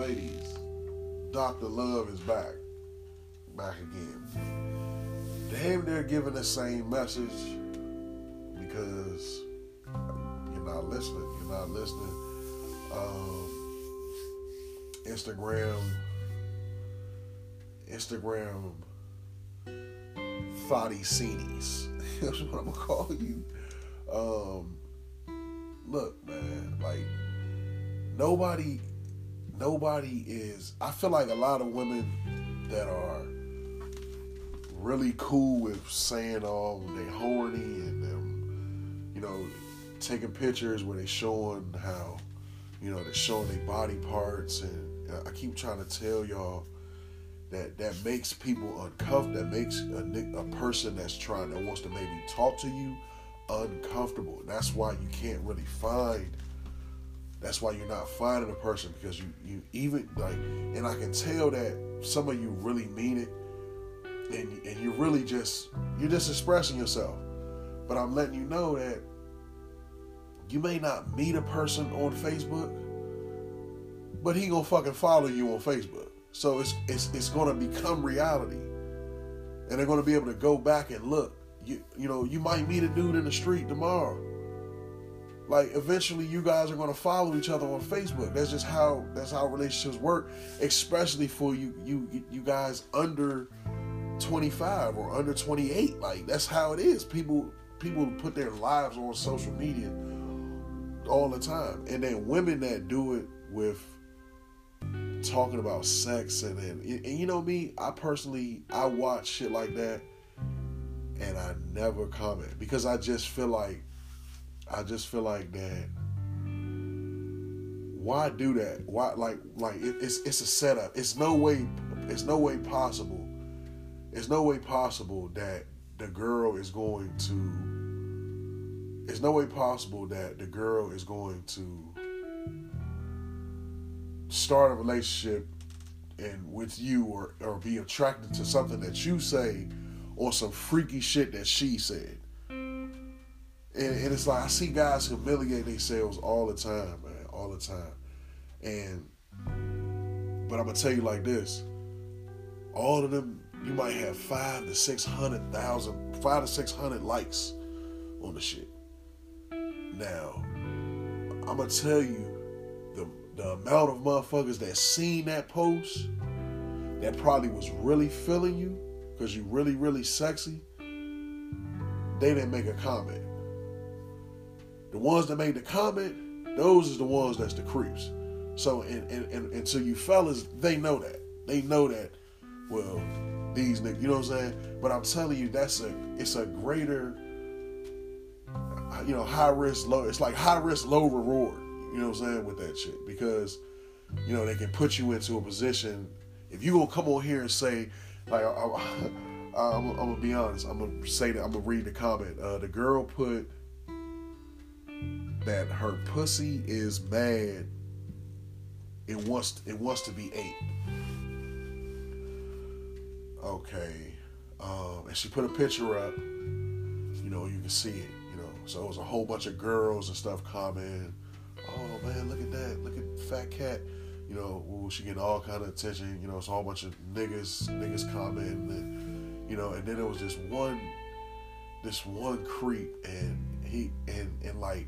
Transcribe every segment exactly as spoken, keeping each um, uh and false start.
ladies, Doctor Love is back. Back again. Damn, they're giving the same message because you're not listening. You're not listening. Um, Instagram, Instagram, Thotty-Scenes. That's what I'm gonna call you. Um, look, man, like nobody, nobody is. I feel like a lot of women that are really cool with saying, "Oh, they horny," and them, you know, taking pictures where they showing how, you know, they're showing their body parts, and I keep trying to tell y'all that that makes people uncomfortable. That makes a, a person that's trying, that wants to maybe talk to you, uncomfortable. That's why you can't really find. That's why you're not finding a person, because you you even like, and I can tell that some of you really mean it, and and you really just you're just expressing yourself. But I'm letting you know that you may not meet a person on Facebook, but he gonna fucking follow you on Facebook. So it's it's it's gonna become reality, and they're gonna be able to go back and look. You you know you might meet a dude in the street tomorrow. Like eventually, you guys are gonna follow each other on Facebook. That's just how that's how relationships work, especially for you you you guys under twenty-five or under twenty-eight. Like that's how it is. People people put their lives on social media all the time, and then women that do it with talking about sex, and then and, and you know me, I personally I watch shit like that, and I never comment because I just feel like I just feel like that. Why do that? Why like like it, it's it's a setup. It's no way. It's no way possible. It's no way possible that the girl is going to. It's no way possible that the girl is going to start a relationship and with you or or be attracted to something that you say or some freaky shit that she said. And, and it's like, I see guys humiliate themselves all the time, man, all the time. And, but I'm going to tell you like this. All of them, you might have five to six hundred thousand, five to six hundred likes on the shit. Now, I'm going to tell you, the, the amount of motherfuckers that seen that post, that probably was really feeling you, because you really, really sexy, they didn't make a comment. The ones that made the comment, those is the ones that's the creeps. So, and, and, and, and to you fellas, they know that. They know that, well, these niggas, you know what I'm saying? But I'm telling you, that's a, it's a greater, you know, high risk, low, it's like high risk, low reward, you know what I'm saying, with that shit. Because, you know, they can put you into a position, if you gonna come on here and say, like, I, I, I, I'm, I'm gonna be honest, I'm gonna say that, I'm gonna read the comment. Uh, the girl put that her pussy is mad. It wants it wants to be ate. Okay, um, and she put a picture up. You know, you can see it. You know, so it was a whole bunch of girls and stuff commenting. Oh man, look at that! Look at Fat Cat. You know, ooh, she getting all kind of attention. You know, it's a whole bunch of niggas niggas commenting, and you know, and then there was this one this one creep, and he and and like.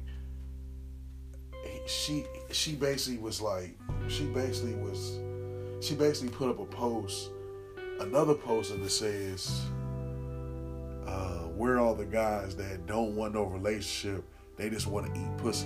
She she basically was like she basically was she basically put up a post, another post, and it says, uh, "Where are all the guys that don't want no relationship? They just want to eat pussy."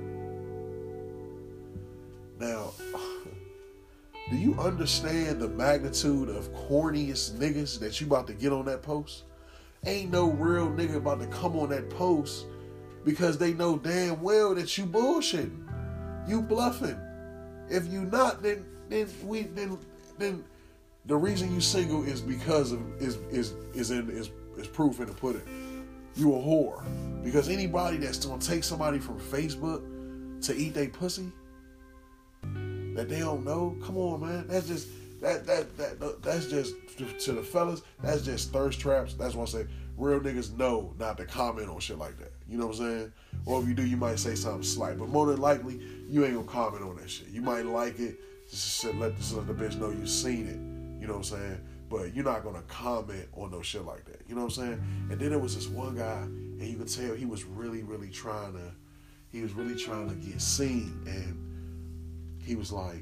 Now, do you understand the magnitude of corniest niggas that you about to get on that post? Ain't no real nigga about to come on that post because they know damn well that you bullshitting. You bluffing. If you not, then then we then then the reason you single is because of is is is in is is proof in the pudding. You a whore. Because anybody that's gonna take somebody from Facebook to eat they pussy that they don't know, come on, man. That's just that that that that's just to the fellas. That's just thirst traps. That's why I say real niggas know not to comment on shit like that. You know what I'm saying? Or if you do, you might say something slight. But more than likely, you ain't gonna comment on that shit. You might like it, just let, just let the bitch know you seen it. You know what I'm saying? But you're not gonna comment on no shit like that. You know what I'm saying? And then there was this one guy, and you could tell he was really, really trying to, he was really trying to get seen, and he was like,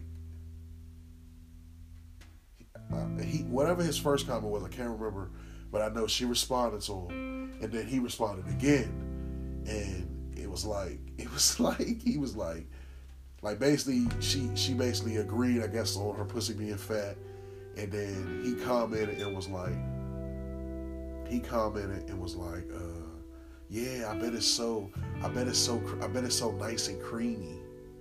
uh, he whatever his first comment was, I can't remember, but I know she responded to him, and then he responded again, and it was like, it was like he was like, like basically she she basically agreed, I guess, on her pussy being fat. And then he commented and was like, he commented and was like, uh, yeah, I bet it's so, I bet it's so, I bet it's so nice and creamy.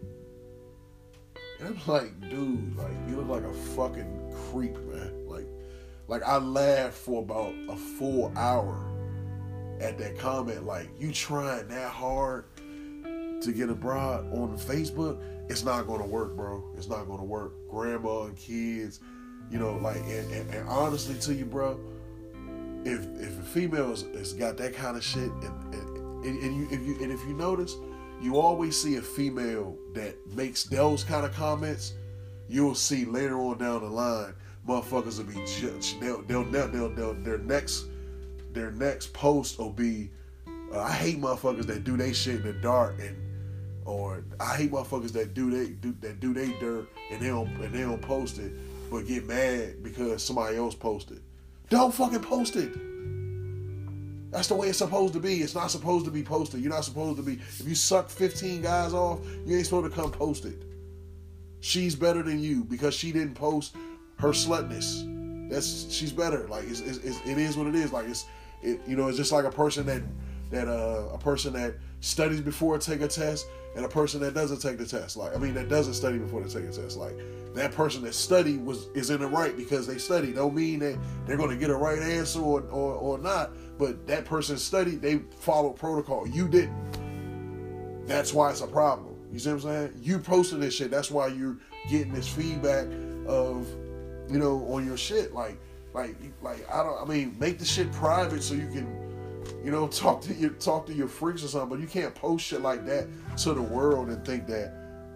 And I'm like, dude, like, you look like a fucking creep, man. Like, like I laughed for about a full hour at that comment. Like, you trying that hard to get a broad on Facebook? It's not going to work, bro. It's not going to work. Grandma and kids. You know, like, and, and, and honestly to you, bro, if if a female has, has got that kind of shit, and, and, and you if you and if you notice, you always see a female that makes those kind of comments. You'll see later on down the line, motherfuckers will be judged. They'll they'll they'll, they'll, they'll their next their next post will be, uh, I hate motherfuckers that do they shit in the dark, and or I hate motherfuckers that do they do that do they dirt and they don't and they don't post it. But get mad because somebody else posted. Don't fucking post it. That's the way it's supposed to be. It's not supposed to be posted. You're not supposed to be. If you suck fifteen guys off, you ain't supposed to come post it. She's better than you because she didn't post her slutness. That's she's better. Like it's, it's, it's it is what it is. Like it's it you know it's just like a person that that uh a person that studies before take a test and a person that doesn't take the test. Like I mean that doesn't study before they take a test. Like that person that studied was is in the right because they studied. Don't mean that they're going to get a right answer or, or or not. But that person studied. They followed protocol. You didn't. That's why it's a problem. You see what I'm saying? You posted this shit. That's why you're getting this feedback of, you know, on your shit. Like, like, like I don't. I mean, make the shit private so you can, you know, talk to your talk to your freaks or something. But you can't post shit like that to the world and think that.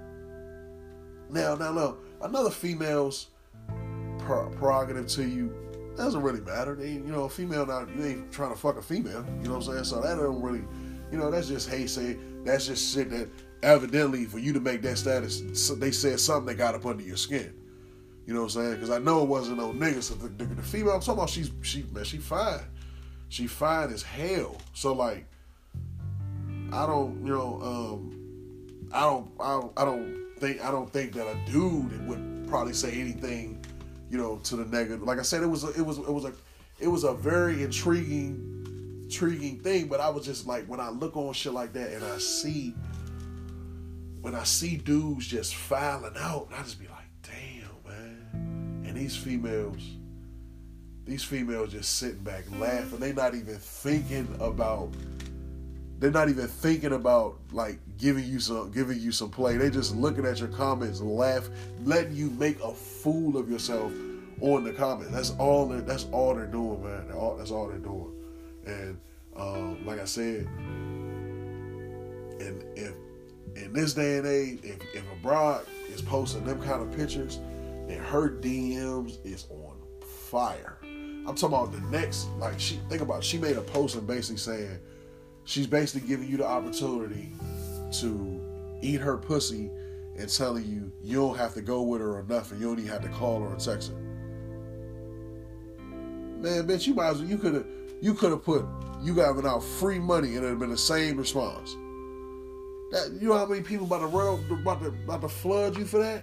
Now, now, now. Another female's prerogative to you doesn't really matter. They, you know, a female now, you ain't trying to fuck a female. You know what I'm saying? So that don't really, you know, that's just hey say. That's just shit that evidently for you to make that status, they said something that got up under your skin. You know what I'm saying? Because I know it wasn't no niggas. So the, the, the female I'm talking about, she's she man, she fine. She fine as hell. So like, I don't, you know, um, I don't, I don't, I don't. Think, I don't think that a dude would probably say anything, you know, to the negative. Like I said, it was a, it was it was a it was a very intriguing intriguing thing. But I was just like, when I look on shit like that and I see when I see dudes just filing out, I just be like, damn, man. And these females, these females just sitting back laughing. They not even thinking about. They're not even thinking about like giving you some giving you some play. They just looking at your comments, laugh, letting you make a fool of yourself on the comments. That's all. They're, that's all they're doing, man. They're all, that's all they're doing. And um, like I said, and if in this day and age, if, if a broad is posting them kind of pictures, and her D Ms is on fire. I'm talking about the next. Like she think about. It, she made a post and basically saying. She's basically giving you the opportunity to eat her pussy and telling you you don't have to go with her or nothing. You don't even have to call her or text her. Man, bitch, you might as well, you could have you could have put you giving out free money and it'd have been the same response. That you know how many people about to run, about to about to flood you for that?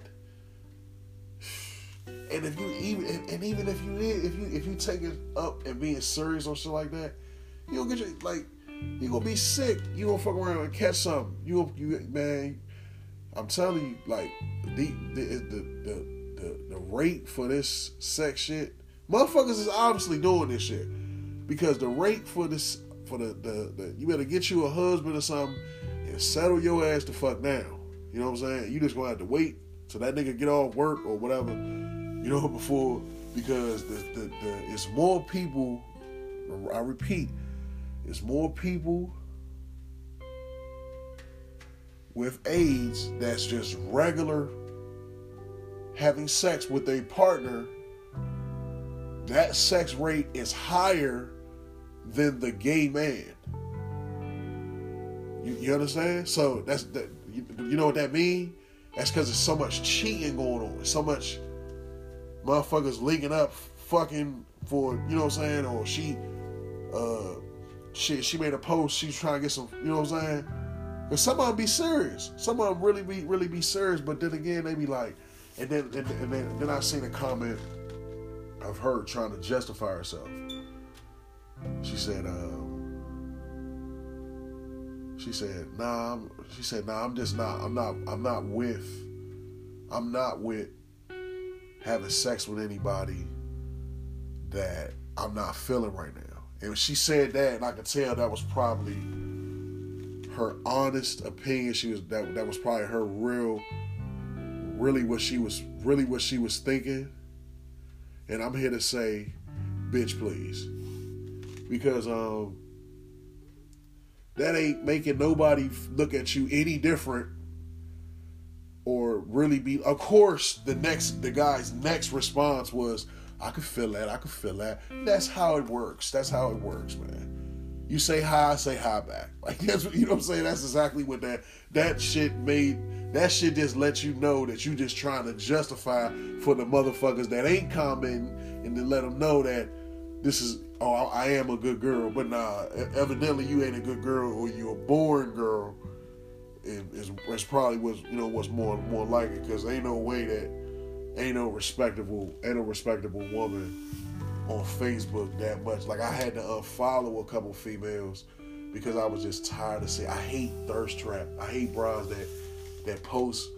And if you even and, and even if you if you if you take it up and being serious or shit like that, you don't get your like. You gonna be sick. You gonna fuck around and catch something. You, you, man. I'm telling you, like the the the the the, the rate for this sex shit, motherfuckers is obviously doing this shit because the rate for this for the the, the you better get you a husband or something and settle your ass the fuck down. You know what I'm saying? You just gonna have to wait till that nigga get off work or whatever. You know before because the the, the it's more people. I repeat. It's more people with AIDS that's just regular having sex with a partner, that sex rate is higher than the gay man. You, you understand? So that's that. You, you know what that means? That's because there's so much cheating going on, so much motherfuckers linking up, fucking for, you know what I'm saying? Or she, uh, she she made a post. She's trying to get some, you know what I'm saying? Because some of them be serious. Some of them really be really be serious. But then again, they be like, and then and, and then then I seen a comment of her trying to justify herself. She said, um, she said, nah, I'm, she said, nah, I'm just not, I'm not, I'm not with, I'm not with having sex with anybody that I'm not feeling right now. And she said that, and I could tell that was probably her honest opinion. She was, that, that was probably her real, really what she was, really what she was thinking. And I'm here to say, bitch, please. Because um, that ain't making nobody look at you any different or really be. Of course, the next the guy's next response was, "I could feel that. I could feel that." That's how it works. That's how it works, man. You say hi, I say hi back. Like that's what, you know what I'm saying. That's exactly what that that shit made. That shit just lets you know that you just trying to justify for the motherfuckers that ain't commenting, and to let them know that this is. Oh, I am a good girl, but nah, evidently you ain't a good girl, or you a boring girl. And it's, it's probably was you know what's more more like it, because ain't no way that ain't no respectable ain't no respectable woman on Facebook that much. Like I had to unfollow a couple females because I was just tired of seeing. I hate thirst trap. I hate bras that that post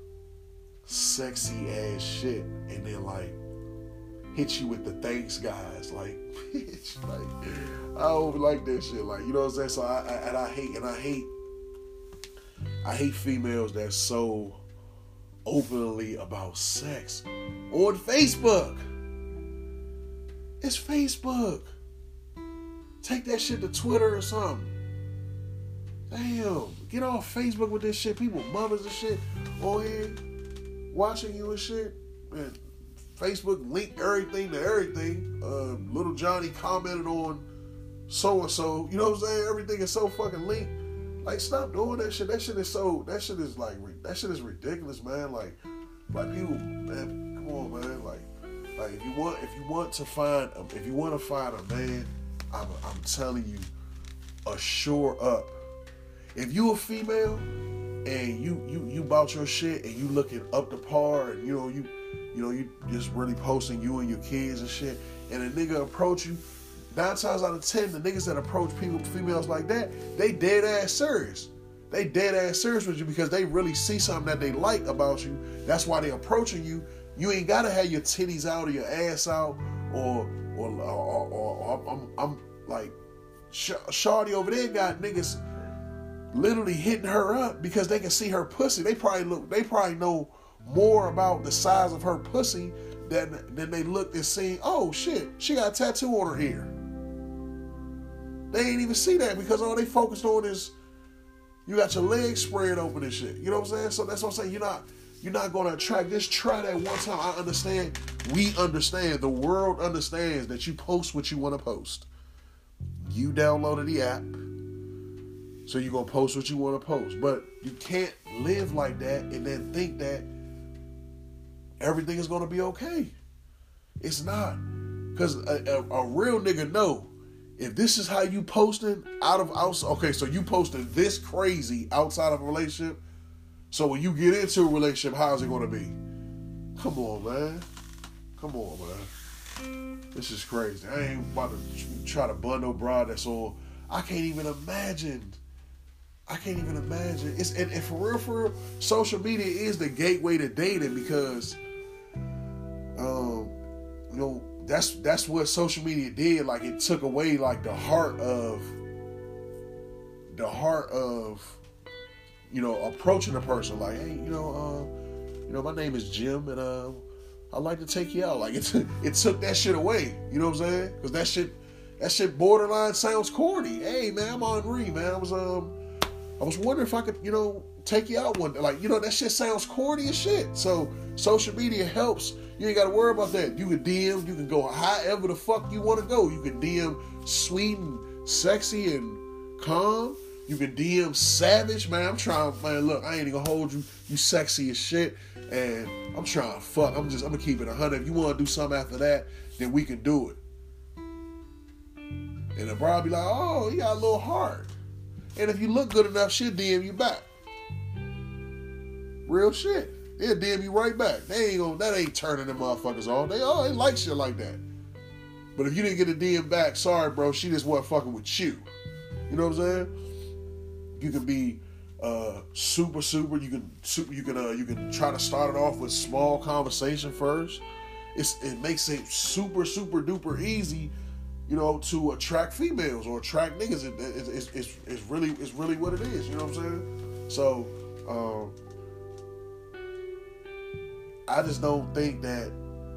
sexy ass shit and then like hit you with the thanks guys, like, bitch, like, I don't like that shit, like, you know what I'm saying, so I, I, and I hate, and I hate, I hate females that's so openly about sex on Facebook. It's Facebook. Take that shit to Twitter or something. Damn, get off Facebook with this shit, people, mothers and shit, on here, watching you and shit, man. Facebook linked everything to everything. Uh, little Johnny commented on so-and-so. You know what I'm saying? Everything is so fucking linked. Like, stop doing that shit. That shit is so, that shit is like, that shit is ridiculous, man. Like, like people, man, come on, man. Like, like if you want, if you want to find, if you want to find a man, I'm, I'm telling you, assure up. If you a female and you, you, you about your shit and you looking up to par and, you know, you, You know, you just really posting you and your kids and shit, and a nigga approach you, nine times out of ten, the niggas that approach people, females like that, they dead ass serious. They dead ass serious with you because they really see something that they like about you. That's why they approaching you. You ain't gotta have your titties out or your ass out, or or or, or, or I'm, I'm like, Shawty over there got niggas literally hitting her up because they can see her pussy. They probably look. They probably know more about the size of her pussy than than they looked and seen, oh shit, she got a tattoo on her ear. They ain't even see that because all they focused on is you got your legs spread open and shit. You know what I'm saying? So that's what I'm saying. You're not you're not gonna attract. Just try that one time. I understand. We understand. The world understands that you post what you want to post. You downloaded the app, so you're gonna post what you want to post. But you can't live like that and then think that everything is going to be okay. It's not. Because a, a, a real nigga know, if this is how you posting out of, outside, okay, so you posting this crazy outside of a relationship, so when you get into a relationship, how's it going to be? Come on, man. Come on, man. This is crazy. I ain't about to try to bun no broad that's on. I can't even imagine. I can't even imagine. It's and, and for real, for real, social media is the gateway to dating because, um, you know, that's that's what social media did. Like it took away like the heart of, the heart of, you know, approaching a person. Like, hey, you know, uh, you know, my name is Jim, and uh, I'd like to take you out. Like it, t- it took that shit away. You know what I'm saying? Because that shit, that shit borderline sounds corny. Hey, man, I'm Henri, man. I was um. I was wondering if I could, you know, take you out one day. Like, you know, that shit sounds corny as shit. So social media helps. You ain't got to worry about that. You can D M, you can go however the fuck you want to go. You can D M sweet and sexy and calm. You can D M savage, man. I'm trying, man, look, I ain't even gonna hold you. You sexy as shit. And I'm trying to fuck. I'm just, I'm gonna keep it one hundred. If you want to do something after that, then we can do it. And the bride be like, oh, you got a little heart. And if you look good enough, she'll D M you back. Real shit. They'll D M you right back. They ain't gonna, that ain't turning them motherfuckers on. They, oh, they like shit like that. But if you didn't get a D M back, sorry, bro, she just wasn't fucking with you. You know what I'm saying? You can be uh, super, super. You can, super. You can, uh, you can try to start it off with small conversation first. It's, it makes it super, super duper easy, you know, to attract females or attract niggas. It, it, it's, it's, it's really, it's really what it is. You know what I'm saying? So, um, I just don't think that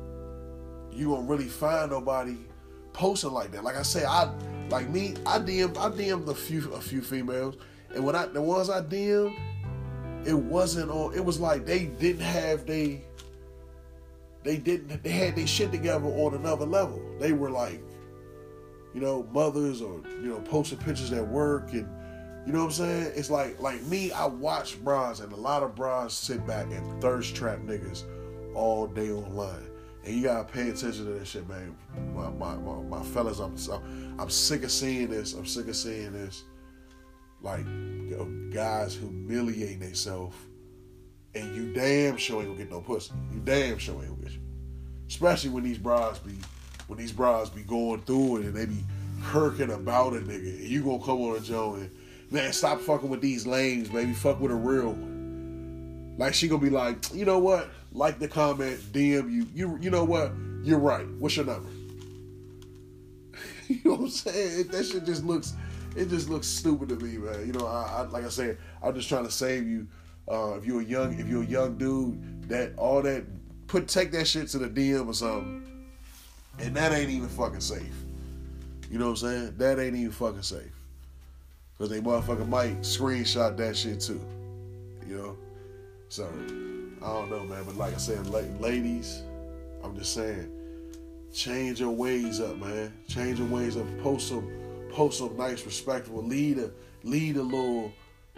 you gonna really find nobody posting like that. Like I say, I like me. I D M, I D M'd a few, a few females, and when I the ones I D M'd, it wasn't on. It was like they didn't have they. They didn't. They had their shit together on another level. They were like, you know, mothers or you know, posting pictures at work and. You know what I'm saying? It's like like me, I watch bras, and a lot of bras sit back and thirst trap niggas all day online. And you gotta pay attention to that shit, man. My my, my, my fellas, I'm, I'm I'm sick of seeing this. I'm sick of seeing this. Like, you know, guys humiliating themselves, and you damn sure ain't gonna get no pussy. You damn sure ain't gonna get you. Especially when these bras be when these bras be going through it and they be kirking about a nigga. And you gonna come on a Joe and man, stop fucking with these lames, baby. Fuck with a real one. Like, she gonna be like, you know what? Like the comment, D M you. You you know what? You're right. What's your number? You know what I'm saying? It, that shit just looks, it just looks stupid to me, man. You know, I, I like I said, I'm just trying to save you. Uh, if you're a young, if you're a young dude, that all that, put take that shit to the D M or something, and that ain't even fucking safe. You know what I'm saying? That ain't even fucking safe. Because they motherfucker might screenshot that shit too. You know? So, I don't know, man. But like I said, ladies, I'm just saying, change your ways up, man. Change your ways up. Post some, post some nice, respectful. Lead a, lead a little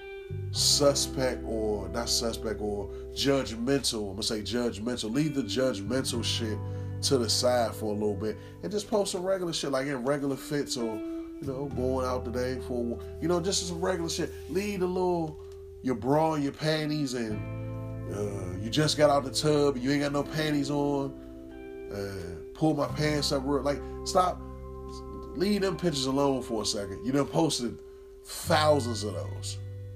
suspect or, not suspect, or judgmental. I'm going to say judgmental. Leave the judgmental shit to the side for a little bit. And just post some regular shit, like in regular fits or, you know, going out today for, you know, just some regular shit. Leave a little, your bra and your panties and uh, you just got out the tub and you ain't got no panties on. Uh, pull my pants up real, like, stop. Leave them pictures alone for a second. You done posted thousands of those.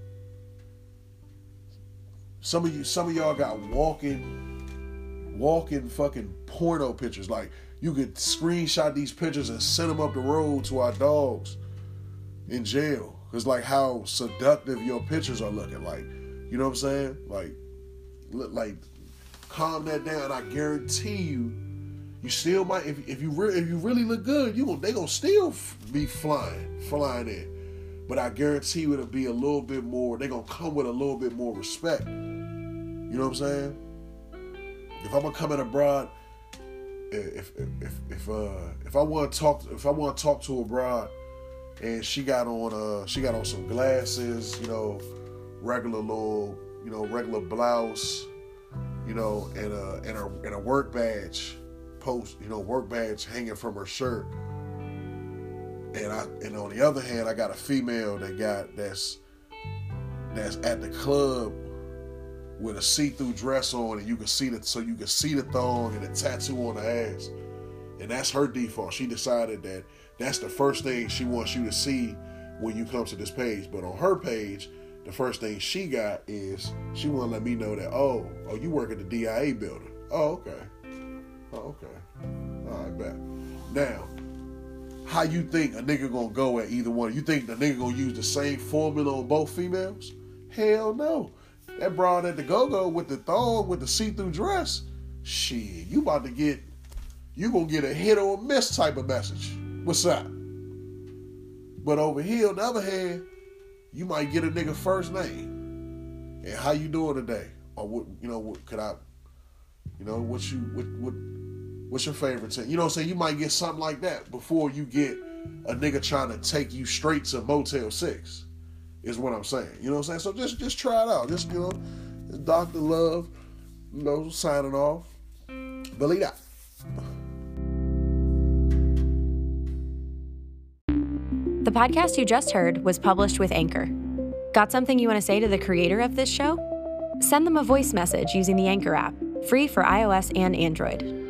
Some of you, some of y'all got walking, walking fucking porno pictures. Like, you could screenshot these pictures and send them up the road to our dogs in jail. It's like how seductive your pictures are looking. Like, you know what I'm saying? Like, like, calm that down. I guarantee you, you still might. If if you re- if you really look good, you gonna they gonna still f- be flying, flying in. But I guarantee you, it'll be a little bit more. They gonna come with a little bit more respect. You know what I'm saying? If I'm gonna come in abroad. If if if uh if I want to talk if I want to talk to a broad and she got on uh she got on some glasses, you know, regular little, you know, regular blouse, you know, and a and a and a work badge post, you know, work badge hanging from her shirt. And I and on the other hand, I got a female that got that's that's at the club with a see-through dress on, and you can see the so you can see the thong and the tattoo on the ass, and that's her default. She decided that that's the first thing she wants you to see when you come to this page. But on her page, the first thing she got is she want to let me know that oh oh you work at the D I A building. Oh okay, oh okay, all right, bet. Now, how you think a nigga gonna go at either one? You think the nigga gonna use the same formula on both females? Hell no. That broad at the go-go with the thong, with the see-through dress, shit, you about to get, you gonna get a hit or a miss type of message. What's up? But over here, on the other hand, you might get a nigga first name. and how you doing today? Or what, you know, what could I, you know, what you, what, what, what's your favorite thing? You know what I'm saying? You might get something like that before you get a nigga trying to take you straight to Motel six, is what I'm saying. You know what I'm saying? So just, just try it out. Just, you know, Doctor Love, you know, signing off. Believe that. The podcast you just heard was published with Anchor. Got something you want to say to the creator of this show? Send them a voice message using the Anchor app, free for iOS and Android.